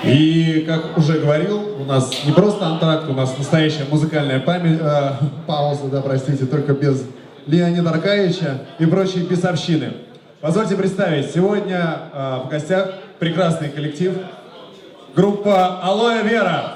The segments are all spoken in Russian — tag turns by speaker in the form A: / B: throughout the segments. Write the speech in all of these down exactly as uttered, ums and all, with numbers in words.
A: И, как уже говорил, у нас не просто антракт, у нас настоящая музыкальная память, э, пауза, да, простите, только без Леонида Аркадьевича и прочей бесовщины. Позвольте представить, сегодня э, в гостях прекрасный коллектив, группа Алоэ Вера.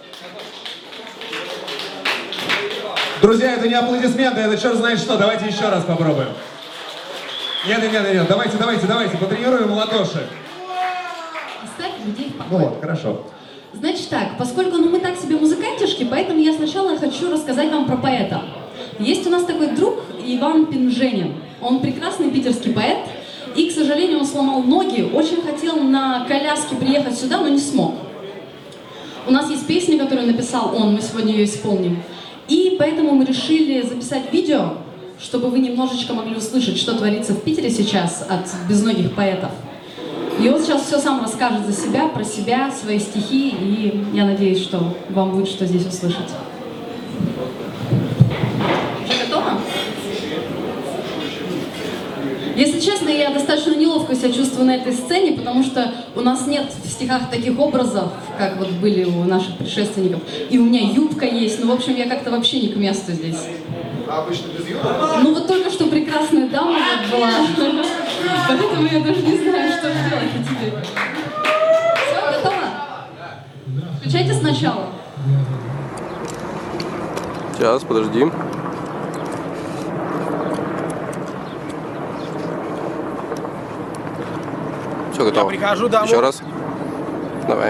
A: Друзья, это не аплодисменты, это черт знает что, давайте еще раз попробуем. Нет, нет, нет, нет, давайте, давайте, давайте, потренируем ладоши.
B: Оставь людей в покое.
A: Ну вот, хорошо.
B: Значит так, поскольку ну, мы так себе музыкантишки, поэтому я сначала хочу рассказать вам про поэта. Есть у нас такой друг Иван Пинженин. Он прекрасный питерский поэт, и, к сожалению, он сломал ноги, очень хотел на коляске приехать сюда, но не смог. У нас есть песня, которую написал он, мы сегодня ее исполним. И поэтому мы решили записать видео, чтобы вы немножечко могли услышать, что творится в Питере сейчас от безногих поэтов. И он сейчас все сам расскажет за себя, про себя, свои стихи, и я надеюсь, что вам будет что здесь услышать. Уже готово? Если честно, я достаточно неловко себя чувствую на этой сцене, потому что у нас нет в стихах таких образов, как вот были у наших предшественников. И у меня юбка есть, ну, в общем, я как-то вообще не к месту здесь.
C: А обычно без юбки?
B: Ну, вот только что прекрасная дама вот была, поэтому я даже не знаю, что делать теперь. Все, готово? Включайте сначала.
D: Сейчас, подожди. Все готово.
E: Я прихожу домой.
D: Еще раз. Давай.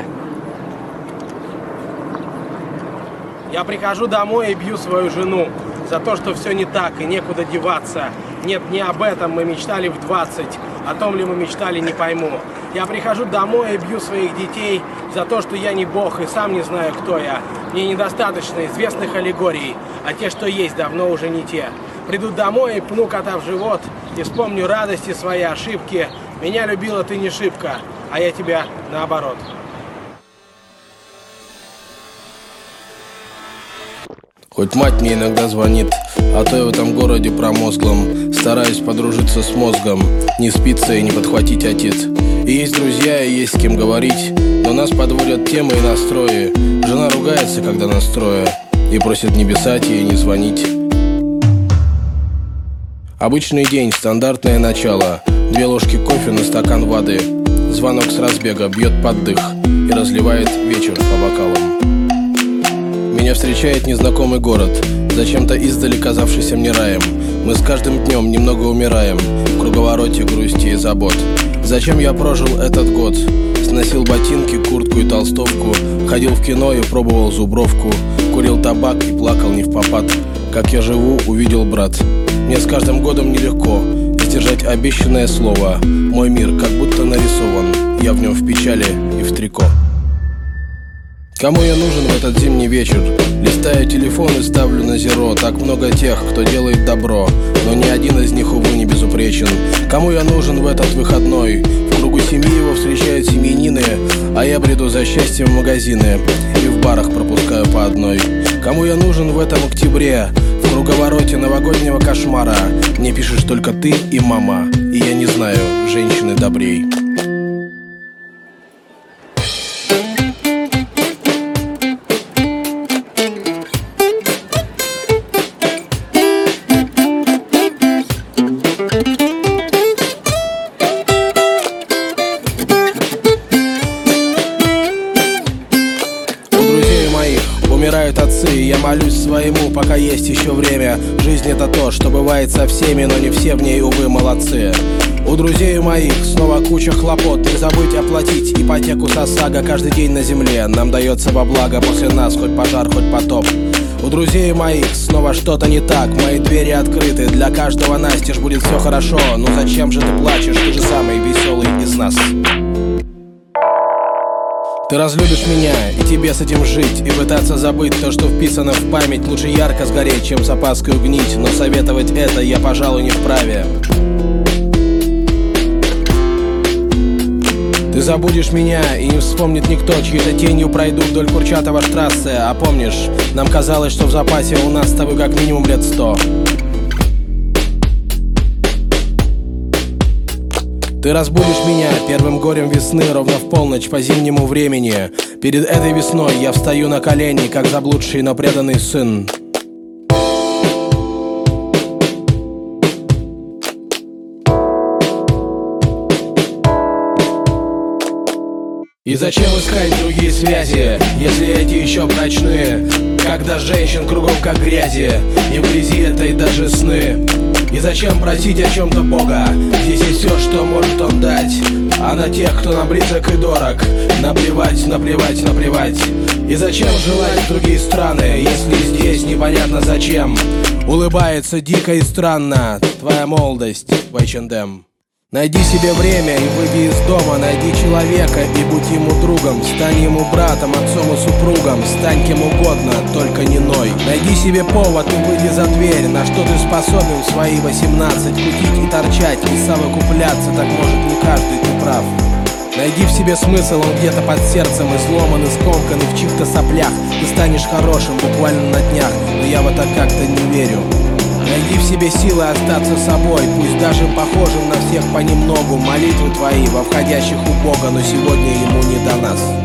E: Я прихожу домой и бью свою жену за то, что все не так и некуда деваться. Нет, не об этом мы мечтали в двадцать, о том ли мы мечтали, не пойму. Я прихожу домой и бью своих детей за то, что я не бог и сам не знаю, кто я. Мне недостаточно известных аллегорий, а те, что есть, давно уже не те. Приду домой и пну кота в живот и вспомню радости, свои ошибки. Меня любила ты не шибко, а я тебя наоборот.
D: Хоть мать мне иногда звонит, а то я в этом городе промозглом стараюсь подружиться с мозгом, не спиться и не подхватить отец. И есть друзья, и есть с кем говорить, но нас подводят темы и настрои. Жена ругается, когда настроя, и просит не писать ей, не звонить. Обычный день, стандартное начало. Две ложки кофе на стакан воды. Звонок с разбега бьет под дых и разливает вечер по бокалам. Меня встречает незнакомый город, зачем-то издали казавшийся мне раем. Мы с каждым днем немного умираем в круговороте грусти и забот. Зачем я прожил этот год? Сносил ботинки, куртку и толстовку, ходил в кино и пробовал зубровку, курил табак и плакал не впопад. Как я живу, увидел брат. Мне с каждым годом нелегко сдержать обещанное слово. Мой мир как будто нарисован, я в нем в печали и в трико. Кому я нужен в этот зимний вечер? Листаю телефон и ставлю на зеро. Так много тех, кто делает добро, но ни один из них, увы, не безупречен. Кому я нужен в этот выходной? В кругу семьи его встречают семьянины, а я бреду за счастьем в магазины и в барах пропускаю по одной. Кому я нужен в этом октябре? В круговороте новогоднего кошмара мне пишешь только ты и мама, и я не знаю женщины добрей. Умирают отцы, и я молюсь своему, пока есть еще время. Жизнь это то, что бывает со всеми, но не все в ней, увы, молодцы. У друзей моих снова куча хлопот. Не забыть оплатить ипотеку с ОСАГО. Каждый день на земле нам дается во благо. После нас хоть пожар, хоть потоп. У друзей моих снова что-то не так. Мои двери открыты, для каждого настежь будет все хорошо. Ну зачем же ты плачешь, ты же самый веселый из нас. Ты разлюбишь меня, и тебе с этим жить. И пытаться забыть то, что вписано в память. Лучше ярко сгореть, чем с опаской угнить. Но советовать это я, пожалуй, не вправе. Ты забудешь меня, и не вспомнит никто, чьей-то тенью пройду вдоль Курчатова штрассе. А помнишь, нам казалось, что в запасе у нас с тобой как минимум лет сто. Ты разбудишь меня первым горем весны ровно в полночь по зимнему времени. Перед этой весной я встаю на колени, как заблудший, но преданный сын. И зачем искать другие связи, если эти еще прочные? Когда женщин кругом как грязи, и в грязи этой даже сны. И зачем просить о чем-то Бога? Здесь есть все, что может Он дать. А на тех, кто нам близок и дорог, наплевать, наплевать, наплевать. И зачем желать в другие страны, если здесь непонятно зачем? Улыбается дико и странно твоя молодость в эйч энд эм. Найди себе время и выйди из дома, найди человека и будь ему другом. Стань ему братом, отцом и супругом, стань кем угодно, только не ной. Найди себе повод и выйди за дверь, на что ты способен в свои восемнадцать. Кутить и торчать, и совокупляться, так может не каждый, ты прав. Найди в себе смысл, он где-то под сердцем, и сломан, и скомкан, и в чьих-то соплях. Ты станешь хорошим буквально на днях, но я в это как-то не верю. Найди в себе силы остаться собой, пусть даже похожим на всех понемногу. Молитвы твои во входящих у Бога, но сегодня ему не до нас.